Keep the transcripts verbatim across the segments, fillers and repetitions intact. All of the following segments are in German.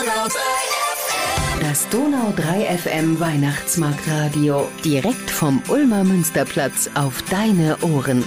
Das Donau drei F M Weihnachtsmarktradio. Direkt vom Ulmer Münsterplatz auf deine Ohren.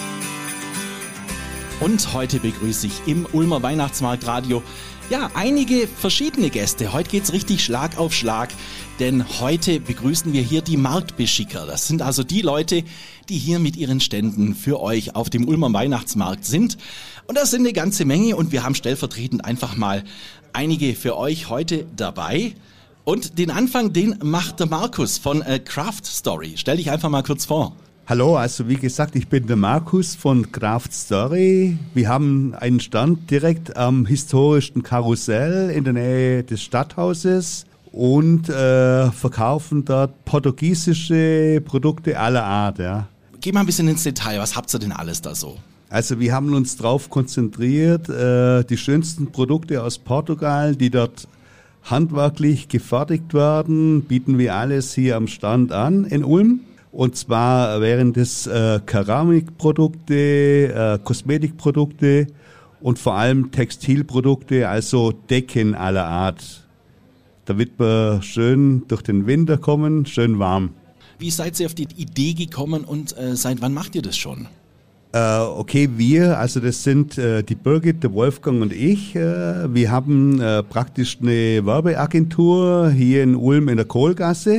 Und heute begrüße ich im Ulmer Weihnachtsmarktradio ja einige verschiedene Gäste. Heute geht's richtig Schlag auf Schlag, denn heute begrüßen wir hier die Marktbeschicker. Das sind also die Leute, die hier mit ihren Ständen für euch auf dem Ulmer Weihnachtsmarkt sind. Und das sind eine ganze Menge und wir haben stellvertretend einfach mal einige für euch heute dabei. Und den Anfang, den macht der Markus von äh, Craft Story. Stell dich einfach mal kurz vor. Hallo, also wie gesagt, ich bin der Markus von Craft Story. Wir haben einen Stand direkt am historischen Karussell in der Nähe des Stadthauses und äh, verkaufen dort portugiesische Produkte aller Art. Ja. Geh mal ein bisschen ins Detail, was habt ihr denn alles da so? Also wir haben uns darauf konzentriert, äh, die schönsten Produkte aus Portugal, die dort handwerklich gefertigt werden, bieten wir alles hier am Stand an in Ulm. Und zwar wären das äh, Keramikprodukte, äh, Kosmetikprodukte und vor allem Textilprodukte, also Decken aller Art. Damit wir schön durch den Winter kommen, schön warm. Wie seid ihr auf die Idee gekommen und äh, seit wann macht ihr das schon? Äh, okay, wir, also das sind äh, die Birgit, der Wolfgang und ich. Äh, wir haben äh, praktisch eine Werbeagentur hier in Ulm in der Kohlgasse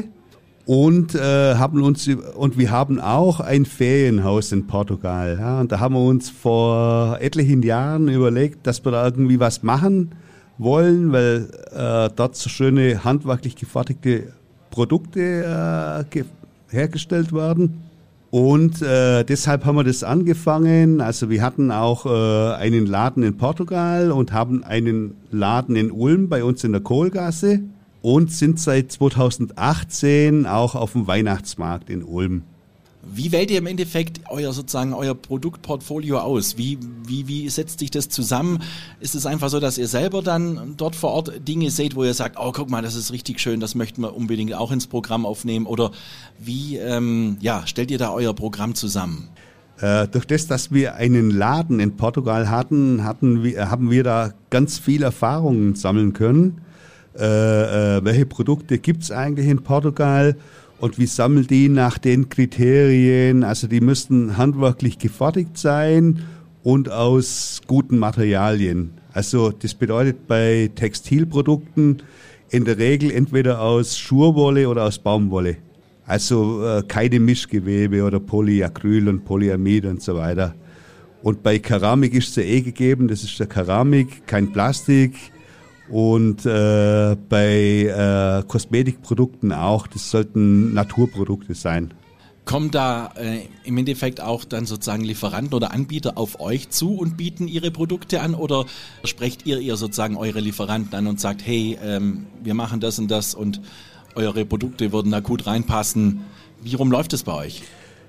und äh, haben uns und wir haben auch ein Ferienhaus in Portugal. Ja, und da haben wir uns vor etlichen Jahren überlegt, dass wir da irgendwie was machen wollen, weil äh, dort so schöne handwerklich gefertigte Produkte äh, ge- hergestellt werden. Und äh, deshalb haben wir das angefangen. Also wir hatten auch äh, einen Laden in Portugal und haben einen Laden in Ulm bei uns in der Kohlgasse und sind seit zweitausendachtzehn auch auf dem Weihnachtsmarkt in Ulm. Wie wählt ihr im Endeffekt euer sozusagen euer Produktportfolio aus? Wie, wie, wie setzt sich das zusammen? Ist es einfach so, dass ihr selber dann dort vor Ort Dinge seht, wo ihr sagt, oh guck mal, das ist richtig schön, das möchten wir unbedingt auch ins Programm aufnehmen? Oder wie ähm, ja, stellt ihr da euer Programm zusammen? Äh, durch das, dass wir einen Laden in Portugal hatten, hatten wir, haben wir da ganz viel Erfahrungen sammeln können. Äh, äh, welche Produkte gibt's eigentlich in Portugal? Und wie sammeln die nach den Kriterien? Also die müssten handwerklich gefertigt sein und aus guten Materialien. Also das bedeutet bei Textilprodukten in der Regel entweder aus Schurwolle oder aus Baumwolle. Also äh, keine Mischgewebe oder Polyacryl und Polyamid und so weiter. Und bei Keramik ist es ja eh gegeben, das ist ja Keramik, kein Plastik. Und äh, bei äh, Kosmetikprodukten auch, das sollten Naturprodukte sein. Kommen da äh, im Endeffekt auch dann sozusagen Lieferanten oder Anbieter auf euch zu und bieten ihre Produkte an oder sprecht ihr ihr sozusagen eure Lieferanten an und sagt, hey, ähm, wir machen das und das und eure Produkte würden da gut reinpassen. Wie rum läuft es bei euch?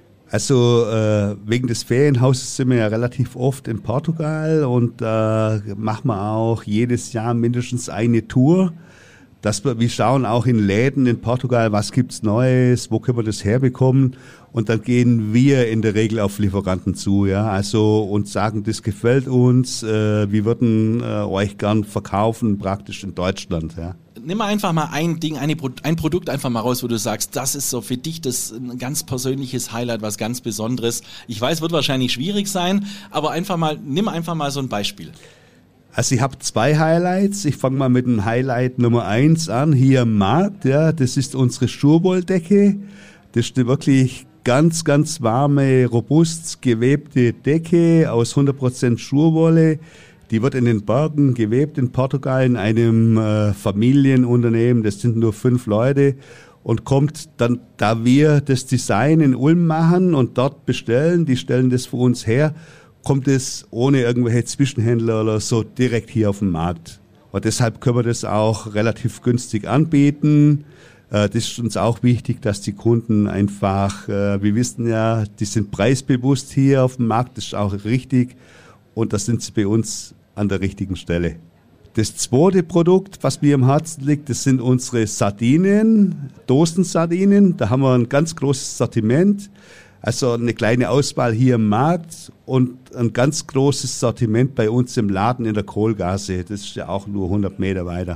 Also äh, wegen des Ferienhauses sind wir ja relativ oft in Portugal und da äh, machen wir auch jedes Jahr mindestens eine Tour. Dass wir, wir schauen auch in Läden in Portugal, was gibt's Neues, wo können wir das herbekommen und dann gehen wir in der Regel auf Lieferanten zu, ja, also und sagen, das gefällt uns, äh, wir würden äh, euch gern verkaufen praktisch in Deutschland, ja. Nimm mal einfach mal ein Ding, eine, ein Produkt einfach mal raus, wo du sagst, das ist so für dich das ein ganz persönliches Highlight, was ganz Besonderes. Ich weiß, wird wahrscheinlich schwierig sein, aber einfach mal, nimm einfach mal so ein Beispiel. Also ich habe zwei Highlights. Ich fange mal mit dem Highlight Nummer eins an, hier am Markt. Ja, das ist unsere Schurwolldecke. Das ist eine wirklich ganz, ganz warme, robust gewebte Decke aus hundert Prozent Schurwolle. Die wird in den Bergen gewebt in Portugal in einem äh, Familienunternehmen. Das sind nur fünf Leute und kommt dann, da wir das Design in Ulm machen und dort bestellen, die stellen das für uns her, kommt es ohne irgendwelche Zwischenhändler oder so direkt hier auf den Markt. Und deshalb können wir das auch relativ günstig anbieten. Äh, das ist uns auch wichtig, dass die Kunden einfach, äh, wir wissen ja, die sind preisbewusst hier auf dem Markt, das ist auch richtig. Und da sind sie bei uns an der richtigen Stelle. Das zweite Produkt, was mir am Herzen liegt, das sind unsere Sardinen, Dosensardinen. Da haben wir ein ganz großes Sortiment, also eine kleine Auswahl hier im Markt und ein ganz großes Sortiment bei uns im Laden in der Kohlgasse. Das ist ja auch nur hundert Meter weiter.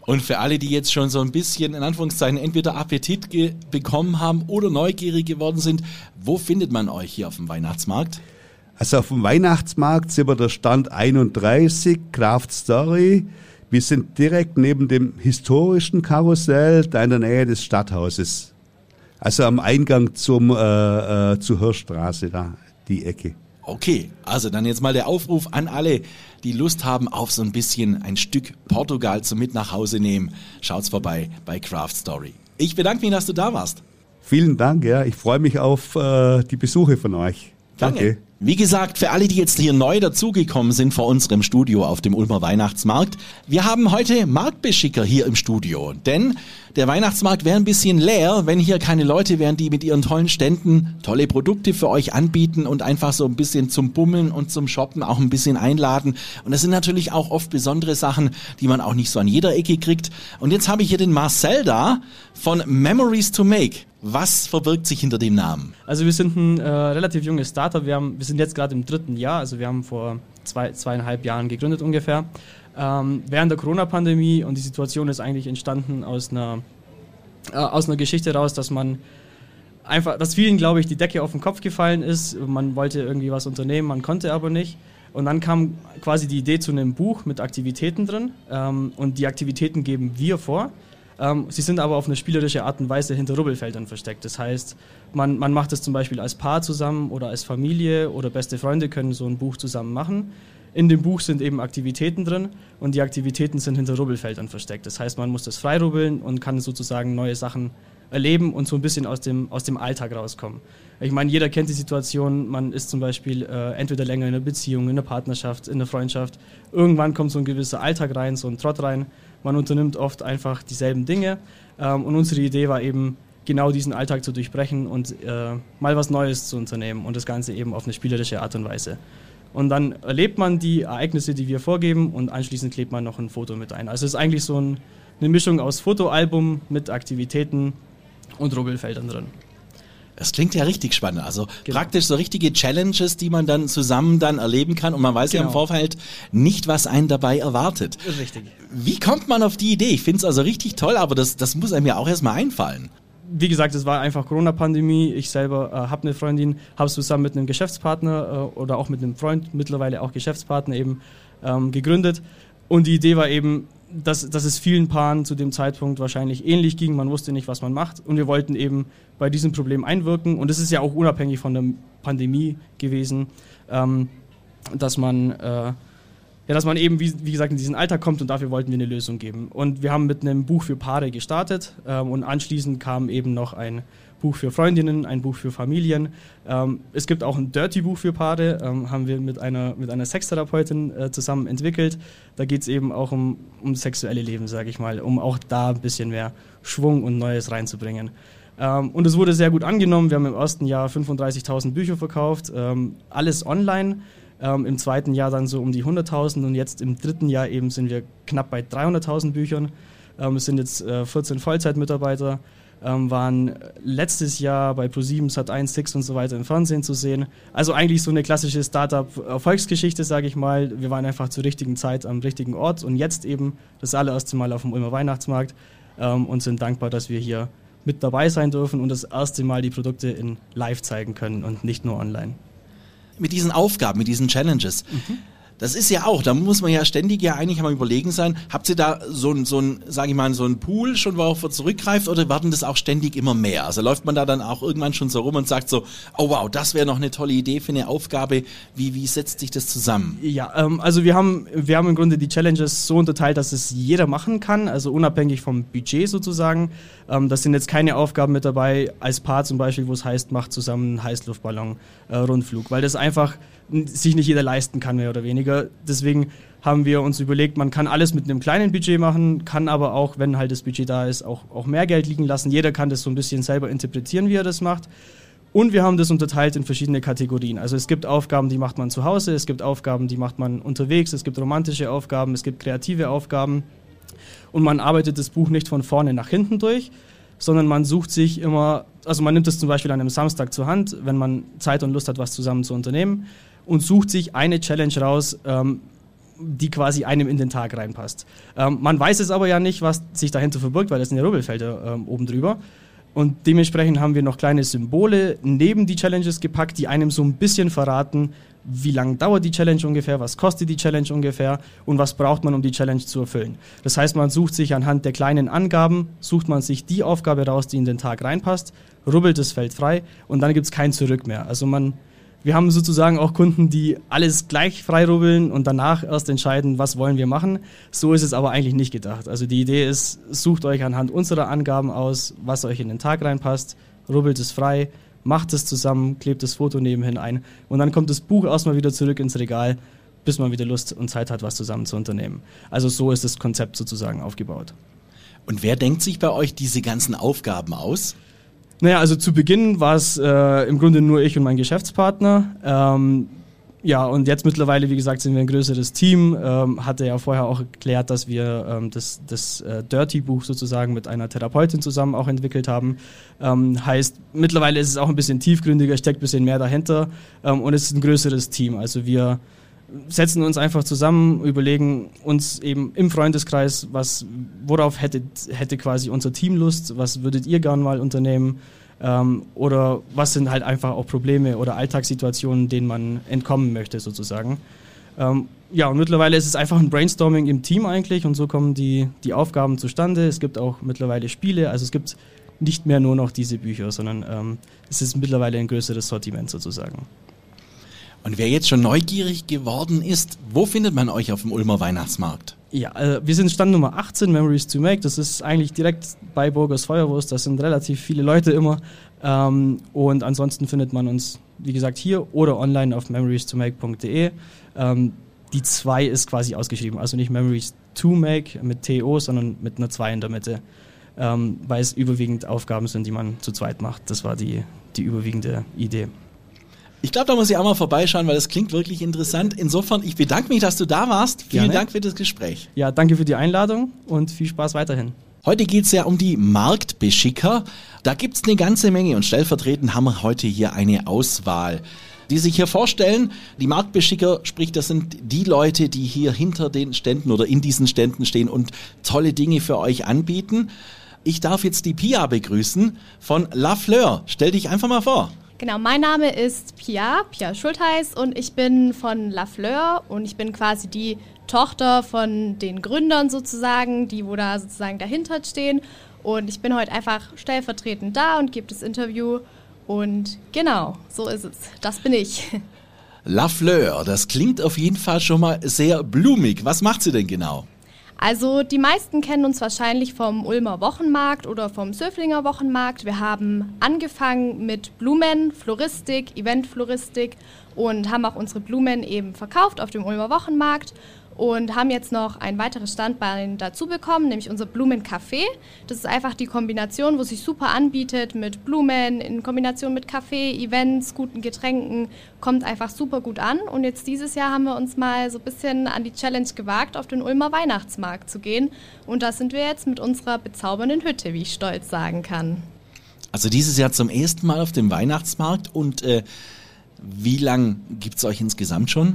Und für alle, die jetzt schon so ein bisschen, in Anführungszeichen, entweder Appetit ge- bekommen haben oder neugierig geworden sind, wo findet man euch hier auf dem Weihnachtsmarkt? Also auf dem Weihnachtsmarkt sind wir der Stand einunddreißig, Craft Story. Wir sind direkt neben dem historischen Karussell, da in der Nähe des Stadthauses. Also am Eingang zum, äh, äh, zur Hirschstraße, da, die Ecke. Okay, also dann jetzt mal der Aufruf an alle, die Lust haben auf so ein bisschen ein Stück Portugal zum mit nach Hause nehmen. Schaut's vorbei bei Craft Story. Ich bedanke mich, dass du da warst. Vielen Dank, ja. Ich freue mich auf äh, die Besuche von euch. Danke. Danke. Wie gesagt, für alle, die jetzt hier neu dazugekommen sind vor unserem Studio auf dem Ulmer Weihnachtsmarkt, wir haben heute Marktbeschicker hier im Studio, denn der Weihnachtsmarkt wäre ein bisschen leer, wenn hier keine Leute wären, die mit ihren tollen Ständen tolle Produkte für euch anbieten und einfach so ein bisschen zum Bummeln und zum Shoppen auch ein bisschen einladen. Und das sind natürlich auch oft besondere Sachen, die man auch nicht so an jeder Ecke kriegt. Und jetzt habe ich hier den Marcel da von Memories to Make. Was verbirgt sich hinter dem Namen? Also wir sind ein äh, relativ junges Startup. Wir, haben, wir sind jetzt gerade im dritten Jahr, also wir haben vor zwei, zweieinhalb Jahren gegründet ungefähr. Ähm, während der Corona-Pandemie, und die Situation ist eigentlich entstanden aus einer, äh, aus einer Geschichte raus, dass man einfach, dass vielen, glaube ich, die Decke auf den Kopf gefallen ist. Man wollte irgendwie was unternehmen, man konnte aber nicht. Und dann kam quasi die Idee zu einem Buch mit Aktivitäten drin. Ähm, und die Aktivitäten geben wir vor. Ähm, sie sind aber auf eine spielerische Art und Weise hinter Rubbelfeldern versteckt. Das heißt, man, man macht es zum Beispiel als Paar zusammen oder als Familie oder beste Freunde können so ein Buch zusammen machen. In dem Buch sind eben Aktivitäten drin und die Aktivitäten sind hinter Rubbelfeldern versteckt. Das heißt, man muss das freirubbeln und kann sozusagen neue Sachen erleben und so ein bisschen aus dem, aus dem Alltag rauskommen. Ich meine, jeder kennt die Situation, man ist zum Beispiel äh, entweder länger in einer Beziehung, in einer Partnerschaft, in einer Freundschaft. Irgendwann kommt so ein gewisser Alltag rein, so ein Trott rein. Man unternimmt oft einfach dieselben Dinge ähm, und unsere Idee war eben, genau diesen Alltag zu durchbrechen und äh, mal was Neues zu unternehmen und das Ganze eben auf eine spielerische Art und Weise. Und dann erlebt man die Ereignisse, die wir vorgeben und anschließend klebt man noch ein Foto mit ein. Also es ist eigentlich so ein, eine Mischung aus Fotoalbum mit Aktivitäten und Rubbelfeldern drin. Das klingt ja richtig spannend. Also Genau. praktisch so richtige Challenges, die man dann zusammen dann erleben kann und man weiß ja im Genau. Vorfeld nicht, was einen dabei erwartet. Richtig. Wie kommt man auf die Idee? Ich finde es also richtig toll, aber das, das muss einem ja auch erstmal einfallen. Wie gesagt, es war einfach Corona-Pandemie. Ich selber äh, habe eine Freundin, habe es zusammen mit einem Geschäftspartner äh, oder auch mit einem Freund, mittlerweile auch Geschäftspartner eben ähm, gegründet. Und die Idee war eben, dass, dass es vielen Paaren zu dem Zeitpunkt wahrscheinlich ähnlich ging. Man wusste nicht, was man macht. Und wir wollten eben bei diesem Problem einwirken. Und es ist ja auch unabhängig von der Pandemie gewesen, ähm, dass man... Äh, Ja, dass man eben, wie, wie gesagt, in diesen Alltag kommt und dafür wollten wir eine Lösung geben. Und wir haben mit einem Buch für Paare gestartet ähm, und anschließend kam eben noch ein Buch für Freundinnen, ein Buch für Familien. Ähm, es gibt auch ein Dirty-Buch für Paare, ähm, haben wir mit einer, mit einer Sextherapeutin äh, zusammen entwickelt. Da geht es eben auch um, um sexuelle Leben, sage ich mal, um auch da ein bisschen mehr Schwung und Neues reinzubringen. Ähm, und es wurde sehr gut angenommen. Wir haben im ersten Jahr fünfunddreißigtausend Bücher verkauft, ähm, alles online. Ähm, Im zweiten Jahr dann so um die hunderttausend und jetzt im dritten Jahr eben sind wir knapp bei dreihunderttausend Büchern. Ähm, es sind jetzt äh, vierzehn Vollzeitmitarbeiter, ähm, waren letztes Jahr bei ProSieben, Sat eins, Six und so weiter im Fernsehen zu sehen. Also eigentlich so eine klassische Startup-Erfolgsgeschichte, sage ich mal. Wir waren einfach zur richtigen Zeit am richtigen Ort und jetzt eben das allererste Mal auf dem Ulmer Weihnachtsmarkt ähm, und sind dankbar, dass wir hier mit dabei sein dürfen und das erste Mal die Produkte in live zeigen können und nicht nur online. Mit diesen Aufgaben, mit diesen Challenges. Mhm. Das ist ja auch, da muss man ja ständig ja eigentlich mal überlegen sein, habt ihr da so ein, so ein, sag ich mal, so ein Pool schon, worauf ihr zurückgreift oder werden das auch ständig immer mehr? Also läuft man da dann auch irgendwann schon so rum und sagt so, oh wow, das wäre noch eine tolle Idee für eine Aufgabe. Wie, wie setzt sich das zusammen? Ja, ähm, also wir haben, wir haben im Grunde die Challenges so unterteilt, dass es jeder machen kann, also unabhängig vom Budget sozusagen. Ähm, das sind jetzt keine Aufgaben mit dabei, als Paar zum Beispiel, wo es heißt, macht zusammen einen Heißluftballon, äh, Rundflug, weil das einfach sich nicht jeder leisten kann, mehr oder weniger. Deswegen haben wir uns überlegt, man kann alles mit einem kleinen Budget machen, kann aber auch, wenn halt das Budget da ist, auch, auch mehr Geld liegen lassen. Jeder kann das so ein bisschen selber interpretieren, wie er das macht. Und wir haben das unterteilt in verschiedene Kategorien. Also es gibt Aufgaben, die macht man zu Hause, es gibt Aufgaben, die macht man unterwegs, es gibt romantische Aufgaben, es gibt kreative Aufgaben. Und man arbeitet das Buch nicht von vorne nach hinten durch, sondern man sucht sich immer, also man nimmt es zum Beispiel an einem Samstag zur Hand, wenn man Zeit und Lust hat, was zusammen zu unternehmen, und sucht sich eine Challenge raus, ähm, die quasi einem in den Tag reinpasst. Ähm, man weiß es aber ja nicht, was sich dahinter verbirgt, weil das sind ja Rubbelfelder ähm, oben drüber. Und dementsprechend haben wir noch kleine Symbole neben die Challenges gepackt, die einem so ein bisschen verraten, wie lange dauert die Challenge ungefähr, was kostet die Challenge ungefähr und was braucht man, um die Challenge zu erfüllen. Das heißt, man sucht sich anhand der kleinen Angaben, sucht man sich die Aufgabe raus, die in den Tag reinpasst, rubbelt das Feld frei und dann gibt es kein Zurück mehr. Also man Wir haben sozusagen auch Kunden, die alles gleich freirubbeln und danach erst entscheiden, was wollen wir machen. So ist es aber eigentlich nicht gedacht. Also die Idee ist, sucht euch anhand unserer Angaben aus, was euch in den Tag reinpasst, rubbelt es frei, macht es zusammen, klebt das Foto nebenhin ein und dann kommt das Buch erstmal wieder zurück ins Regal, bis man wieder Lust und Zeit hat, was zusammen zu unternehmen. Also so ist das Konzept sozusagen aufgebaut. Und wer denkt sich bei euch diese ganzen Aufgaben aus? Naja, also zu Beginn war es äh, im Grunde nur ich und mein Geschäftspartner. Ähm, ja, und jetzt mittlerweile, wie gesagt, sind wir ein größeres Team. Ähm, hatte ja vorher auch erklärt, dass wir ähm, das, das äh, Dirty-Buch sozusagen mit einer Therapeutin zusammen auch entwickelt haben. Ähm, heißt, mittlerweile ist es auch ein bisschen tiefgründiger, steckt ein bisschen mehr dahinter ähm, und es ist ein größeres Team. Also wir setzen uns einfach zusammen, überlegen uns eben im Freundeskreis, was, worauf hätte, hätte quasi unser Team Lust, was würdet ihr gern mal unternehmen ähm, oder was sind halt einfach auch Probleme oder Alltagssituationen, denen man entkommen möchte sozusagen. Ähm, ja, und mittlerweile ist es einfach ein Brainstorming im Team eigentlich und so kommen die, die Aufgaben zustande. Es gibt auch mittlerweile Spiele, also es gibt nicht mehr nur noch diese Bücher, sondern ähm, es ist mittlerweile ein größeres Sortiment sozusagen. Und wer jetzt schon neugierig geworden ist, wo findet man euch auf dem Ulmer Weihnachtsmarkt? Ja, äh, wir sind Stand Nummer achtzehn, Memories to Make. Das ist eigentlich direkt bei Burgers Feuerwurst. Das sind relativ viele Leute immer. Ähm, und ansonsten findet man uns, wie gesagt, hier oder online auf memories to make punkt de. Ähm, die zwei ist quasi ausgeschrieben. Also nicht Memories to Make mit T O, sondern mit einer zwei in der Mitte. Ähm, weil es überwiegend Aufgaben sind, die man zu zweit macht. Das war die, die überwiegende Idee. Ich glaube, da muss ich auch mal vorbeischauen, weil das klingt wirklich interessant. Insofern, ich bedanke mich, dass du da warst. Vielen Gerne. Dank für das Gespräch. Ja, danke für die Einladung und viel Spaß weiterhin. Heute geht es ja um die Marktbeschicker. Da gibt es eine ganze Menge und stellvertretend haben wir heute hier eine Auswahl, die sich hier vorstellen. Die Marktbeschicker, sprich, das sind die Leute, die hier hinter den Ständen oder in diesen Ständen stehen und tolle Dinge für euch anbieten. Ich darf jetzt die Pia begrüßen von La Fleur. Stell dich einfach mal vor. Genau, mein Name ist Pia, Pia Schultheiß und ich bin von La Fleur und ich bin quasi die Tochter von den Gründern sozusagen, die wo da sozusagen dahinter stehen und ich bin heute einfach stellvertretend da und gebe das Interview und genau, so ist es, das bin ich. La Fleur, das klingt auf jeden Fall schon mal sehr blumig. Was macht sie denn genau? Also die meisten kennen uns wahrscheinlich vom Ulmer Wochenmarkt oder vom Söflinger Wochenmarkt. Wir haben angefangen mit Blumen, Floristik, Eventfloristik und haben auch unsere Blumen eben verkauft auf dem Ulmer Wochenmarkt und haben jetzt noch ein weiteres Standbein dazu bekommen, nämlich unser Blumencafé. Das ist einfach die Kombination, wo sich super anbietet mit Blumen in Kombination mit Kaffee, Events, guten Getränken, kommt einfach super gut an. Und jetzt dieses Jahr haben wir uns mal so ein bisschen an die Challenge gewagt, auf den Ulmer Weihnachtsmarkt zu gehen. Und da sind wir jetzt mit unserer bezaubernden Hütte, wie ich stolz sagen kann. Also dieses Jahr zum ersten Mal auf dem Weihnachtsmarkt und äh, wie lang gibt es euch insgesamt schon?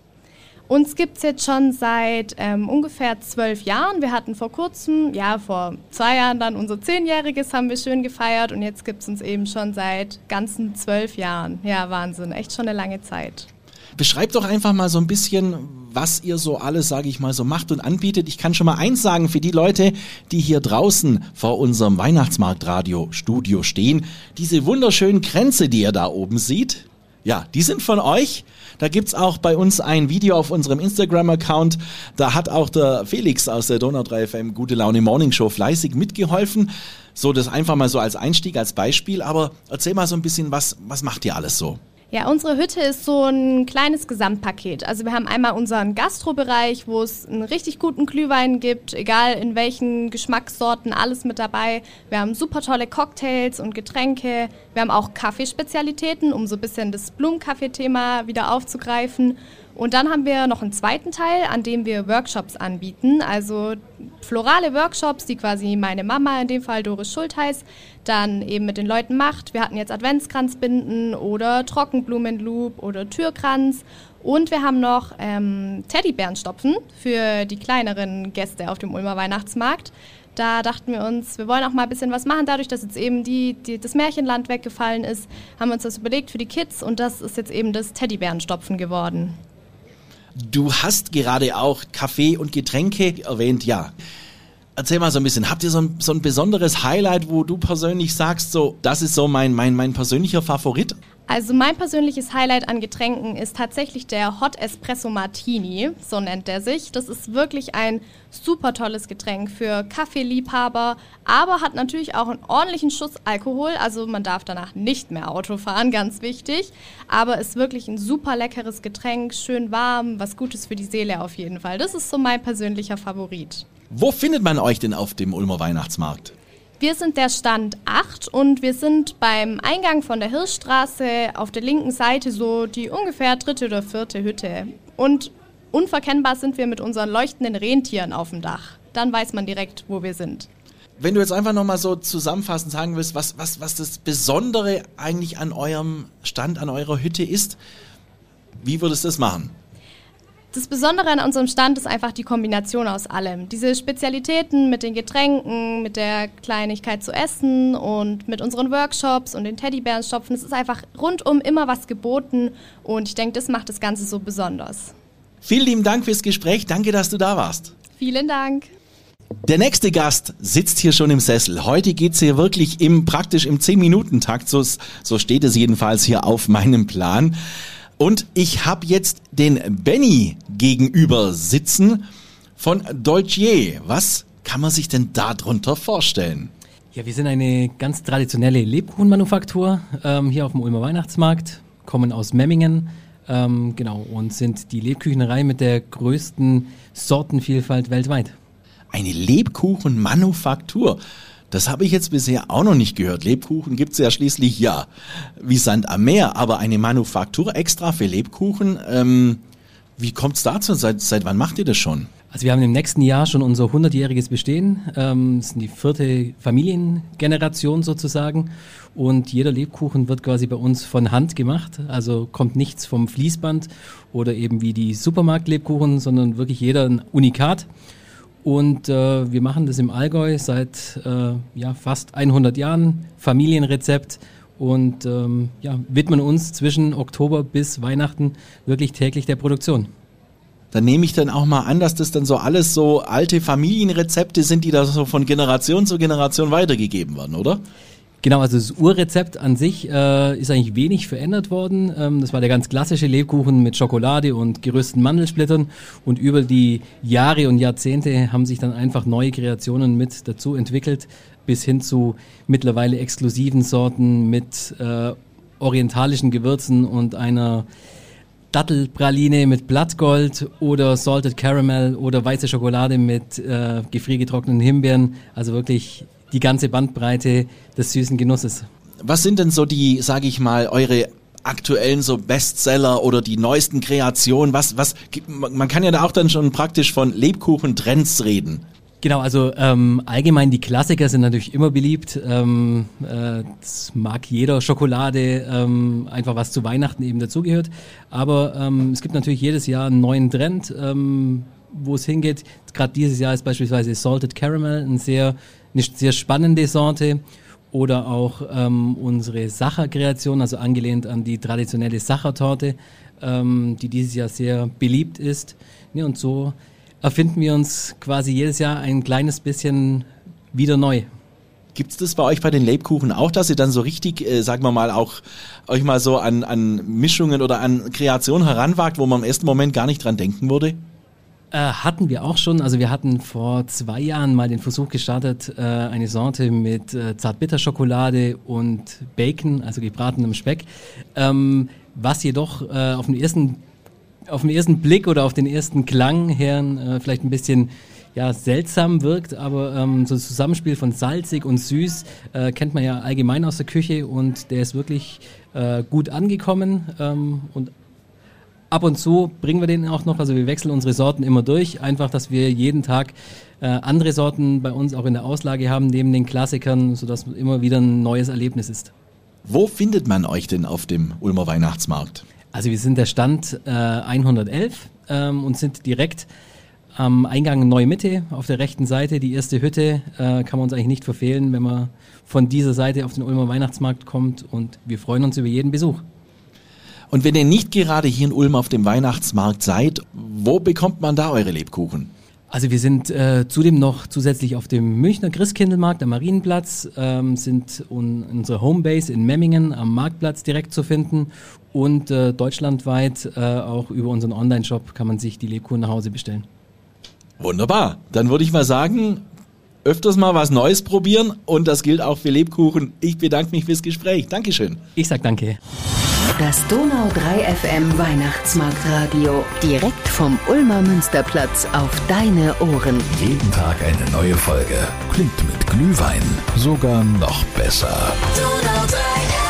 Uns gibt es jetzt schon seit ähm, ungefähr zwölf Jahren. Wir hatten vor kurzem, ja vor zwei Jahren dann unser Zehnjähriges, haben wir schön gefeiert und jetzt gibt es uns eben schon seit ganzen zwölf Jahren. Ja, Wahnsinn, echt schon eine lange Zeit. Beschreibt doch einfach mal so ein bisschen, was ihr so alles, sage ich mal, so macht und anbietet. Ich kann schon mal eins sagen für die Leute, die hier draußen vor unserem Weihnachtsmarktradio-Studio stehen. Diese wunderschönen Kränze, die ihr da oben seht, ja, die sind von euch. Da gibt's auch bei uns ein Video auf unserem Instagram-Account. Da hat auch der Felix aus der Donau drei F M Gute Laune Morning Show fleißig mitgeholfen. So, das einfach mal so als Einstieg, als Beispiel. Aber erzähl mal so ein bisschen, was, was macht ihr alles so? Ja, unsere Hütte ist so ein kleines Gesamtpaket. Also wir haben einmal unseren Gastrobereich, wo es einen richtig guten Glühwein gibt, egal in welchen Geschmackssorten, alles mit dabei. Wir haben super tolle Cocktails und Getränke. Wir haben auch Kaffeespezialitäten, um so ein bisschen das Blumenkaffee-Thema wieder aufzugreifen. Und dann haben wir noch einen zweiten Teil, an dem wir Workshops anbieten, also florale Workshops, die quasi meine Mama, in dem Fall Doris Schultheiß, dann eben mit den Leuten macht. Wir hatten jetzt Adventskranzbinden oder Trockenblumenloop oder Türkranz Und wir haben noch ähm, Teddybärenstopfen für die kleineren Gäste auf dem Ulmer Weihnachtsmarkt. Da dachten wir uns, wir wollen auch mal ein bisschen was machen. Dadurch, dass jetzt eben die, die, das Märchenland weggefallen ist, haben wir uns das überlegt für die Kids und das ist jetzt eben das Teddybärenstopfen geworden. Du hast gerade auch Kaffee und Getränke erwähnt, ja. Erzähl mal so ein bisschen, habt ihr so ein, so ein besonderes Highlight, wo du persönlich sagst, so, das ist so mein, mein, mein persönlicher Favorit? Also mein persönliches Highlight an Getränken ist tatsächlich der Hot Espresso Martini, so nennt er sich. Das ist wirklich ein super tolles Getränk für Kaffeeliebhaber, aber hat natürlich auch einen ordentlichen Schuss Alkohol. Also man darf danach nicht mehr Auto fahren, ganz wichtig. Aber ist wirklich ein super leckeres Getränk, schön warm, was Gutes für die Seele auf jeden Fall. Das ist so mein persönlicher Favorit. Wo findet man euch denn auf dem Ulmer Weihnachtsmarkt? Wir sind der Stand acht und wir sind beim Eingang von der Hirschstraße auf der linken Seite so die ungefähr dritte oder vierte Hütte. Und unverkennbar sind wir mit unseren leuchtenden Rentieren auf dem Dach. Dann weiß man direkt, wo wir sind. Wenn du jetzt einfach nochmal so zusammenfassend sagen willst, was, was, was das Besondere eigentlich an eurem Stand, an eurer Hütte ist, wie würdest du das machen? Das Besondere an unserem Stand ist einfach die Kombination aus allem. Diese Spezialitäten mit den Getränken, mit der Kleinigkeit zu essen und mit unseren Workshops und den Teddybärenstopfen. Es ist einfach rundum immer was geboten und ich denke, das macht das Ganze so besonders. Vielen lieben Dank fürs Gespräch. Danke, dass du da warst. Vielen Dank. Der nächste Gast sitzt hier schon im Sessel. Heute geht's hier wirklich im praktisch im zehn-Minuten-Takt. So, so steht es jedenfalls hier auf meinem Plan. Und ich habe jetzt den Benny gegenüber sitzen von Dolcier. Was kann man sich denn darunter vorstellen? Ja, wir sind eine ganz traditionelle Lebkuchenmanufaktur ähm, hier auf dem Ulmer Weihnachtsmarkt, kommen aus Memmingen, ähm, genau, und sind die Lebküchenerei mit der größten Sortenvielfalt weltweit. Eine Lebkuchenmanufaktur. Das habe ich jetzt bisher auch noch nicht gehört. Lebkuchen gibt's ja schließlich, ja, wie Sand am Meer, aber eine Manufaktur extra für Lebkuchen, ähm, wie kommt's dazu? Seit, seit wann macht ihr das schon? Also wir haben im nächsten Jahr schon unser hundertjähriges Bestehen, ähm, das ist die vierte Familiengeneration sozusagen und jeder Lebkuchen wird quasi bei uns von Hand gemacht, also kommt nichts vom Fließband oder eben wie die Supermarktlebkuchen, sondern wirklich jeder ein Unikat. Und äh, wir machen das im Allgäu seit äh, ja, fast hundert Jahren, Familienrezept und ähm, ja, widmen uns zwischen Oktober bis Weihnachten wirklich täglich der Produktion. Dann nehme ich dann auch mal an, dass das dann so alles so alte Familienrezepte sind, die da so von Generation zu Generation weitergegeben werden, oder? Genau, also das Urrezept an sich äh, ist eigentlich wenig verändert worden. Ähm, das war der ganz klassische Lebkuchen mit Schokolade und gerösteten Mandelsplittern. Und über die Jahre und Jahrzehnte haben sich dann einfach neue Kreationen mit dazu entwickelt, bis hin zu mittlerweile exklusiven Sorten mit äh, orientalischen Gewürzen und einer Dattelpraline mit Blattgold oder Salted Caramel oder weiße Schokolade mit äh, gefriergetrockneten Himbeeren. Also wirklich die ganze Bandbreite des süßen Genusses. Was sind denn so die, sage ich mal, eure aktuellen so Bestseller oder die neuesten Kreationen? Was, was, man kann ja da auch dann schon praktisch von Lebkuchen-Trends reden. Genau, also ähm, allgemein die Klassiker sind natürlich immer beliebt. Ähm, äh, das mag jeder, Schokolade, ähm, einfach was zu Weihnachten eben dazugehört. Aber ähm, es gibt natürlich jedes Jahr einen neuen Trend, ähm, wo es hingeht. Gerade dieses Jahr ist beispielsweise Salted Caramel ein sehr eine sehr spannende Sorte oder auch ähm, unsere Sacher-Kreation, also angelehnt an die traditionelle Sachertorte, ähm, die dieses Jahr sehr beliebt ist. Ja, und so erfinden wir uns quasi jedes Jahr ein kleines bisschen wieder neu. Gibt's das bei euch bei den Lebkuchen auch, dass ihr dann so richtig, äh, sagen wir mal, auch euch mal so an, an Mischungen oder an Kreationen heranwagt, wo man im ersten Moment gar nicht dran denken würde? Äh, hatten wir auch schon. Also wir hatten vor zwei Jahren mal den Versuch gestartet, äh, eine Sorte mit äh, Zartbitterschokolade und Bacon, also gebratenem Speck, ähm, was jedoch äh, auf den ersten auf den ersten Blick oder auf den ersten Klang her äh, vielleicht ein bisschen ja, seltsam wirkt, aber ähm, so das Zusammenspiel von salzig und süß äh, kennt man ja allgemein aus der Küche und der ist wirklich äh, gut angekommen ähm, und ab und zu bringen wir den auch noch, also wir wechseln unsere Sorten immer durch, einfach, dass wir jeden Tag äh, andere Sorten bei uns auch in der Auslage haben, neben den Klassikern, sodass immer wieder ein neues Erlebnis ist. Wo findet man euch denn auf dem Ulmer Weihnachtsmarkt? Also wir sind der Stand äh, hundertelf ähm, und sind direkt am Eingang Neue Mitte auf der rechten Seite. Die erste Hütte äh, kann man uns eigentlich nicht verfehlen, wenn man von dieser Seite auf den Ulmer Weihnachtsmarkt kommt, und wir freuen uns über jeden Besuch. Und wenn ihr nicht gerade hier in Ulm auf dem Weihnachtsmarkt seid, wo bekommt man da eure Lebkuchen? Also wir sind äh, zudem noch zusätzlich auf dem Münchner Christkindlmarkt am Marienplatz, ähm, sind un, unsere Homebase in Memmingen am Marktplatz direkt zu finden, und äh, deutschlandweit äh, auch über unseren Online-Shop kann man sich die Lebkuchen nach Hause bestellen. Wunderbar, dann würde ich mal sagen, öfters mal was Neues probieren, und das gilt auch für Lebkuchen. Ich bedanke mich fürs Gespräch. Dankeschön. Ich sag danke. Das Donau drei F M Weihnachtsmarktradio. Direkt vom Ulmer Münsterplatz auf deine Ohren. Jeden Tag eine neue Folge. Klingt mit Glühwein sogar noch besser. Donau drei F M